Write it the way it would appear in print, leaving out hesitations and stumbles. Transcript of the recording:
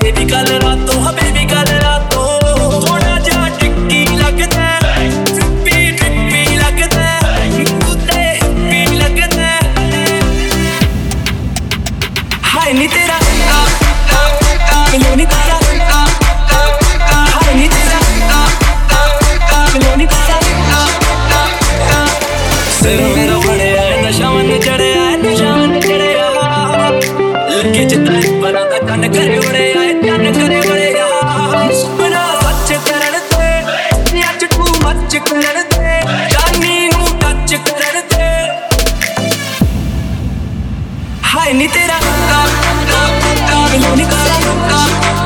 baby कल रातों हाँ बेबी कल रातों थोड़ा जा टिक्की लगदा ट्रिपी लगदा तू ते हिप्पी लगदा हाय नी तेरा मिलो नी तेरा हाय नी तेरा मिलो नी तेरा सिर मेरा बड़िया नशा मन चढ़िया नशा मन चढ़िया लगे जितना बड़ा दा चन करे बड़िया चन करे बड़िया सुपना सच करन दे अज तू मच करन दे जानी नू टच करन दे हाय नी तेरा मिलो नी तेरा